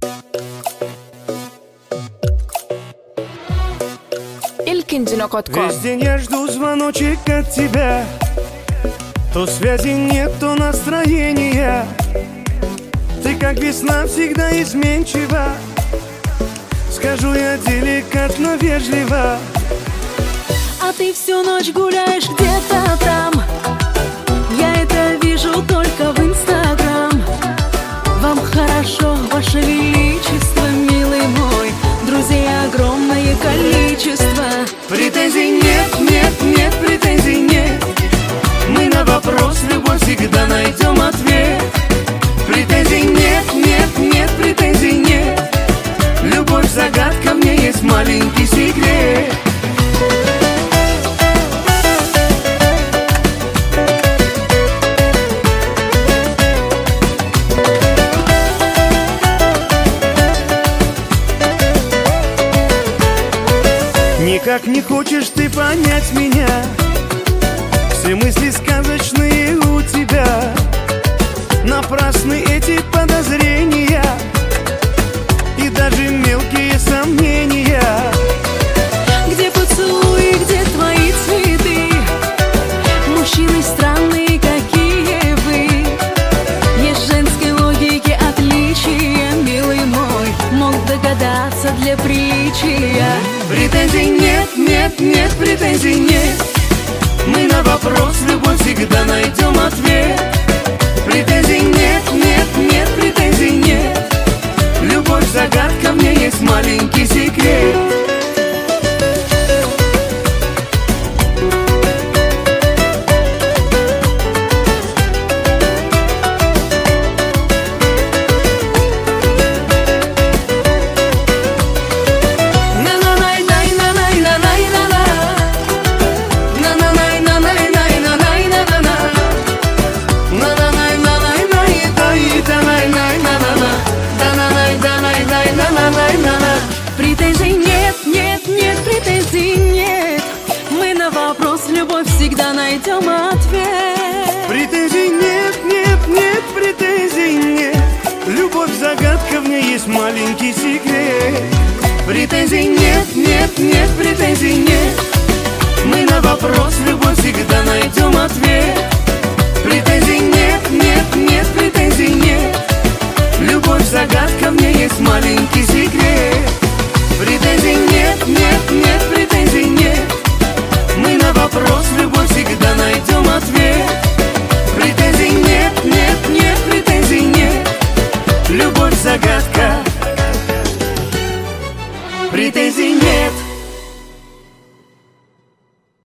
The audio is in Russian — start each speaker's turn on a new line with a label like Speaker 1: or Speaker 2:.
Speaker 1: Весь день я жду звоночек от тебя. То связи нет, то настроения. Ты как весна всегда изменчива. Скажу я деликатно, вежливо.
Speaker 2: А ты всю ночь гуляешь где-то там. Я это вижу только в Инстаграм. Вам хорошо, ваше величество, милый мой. Друзей огромное количество.
Speaker 1: Претензий нет, нет, нет, претензий нет. Мы на вопрос любой всегда найдем ответ. Претензий нет, нет, нет, претензий нет. Любовь загадка, в ней есть маленький секрет. Никак не хочешь ты понять меня. Все мысли сказочные у тебя. Напрасны эти подозрения и даже мелкие сомнения.
Speaker 2: Где поцелуи, где твои цветы? Мужчины странные, какие вы. Есть женской логики отличия, милый мой. Мог догадаться для приличия.
Speaker 1: Претензий нет, нет, нет, претензий нет. Мы на вопрос любой всегда найдем ответ. Претензий нет, нет, нет, претензий нет. Любовь загадка, в ней есть маленький секрет.
Speaker 2: Претензий нет, нет, нет, претензий нет. Мы на вопрос любовь всегда найдем ответ.
Speaker 1: Претензий нет, нет, нет, претензий нет. Любовь загадка, в ней есть маленький секрет. Претензий нет, нет, нет, претензий нет. Мы на вопрос любовь всегда найдем ответ. Претензий нет, нет, нет, претензий нет. Любовь загадка, в ней есть маленький секрет. Претензий нет, нет, нет, претензий нет. Мы на вопрос любовь всегда найдем ответ. Претензий нет, нет, нет, претензий нет. Любовь загадка. Претензий нет.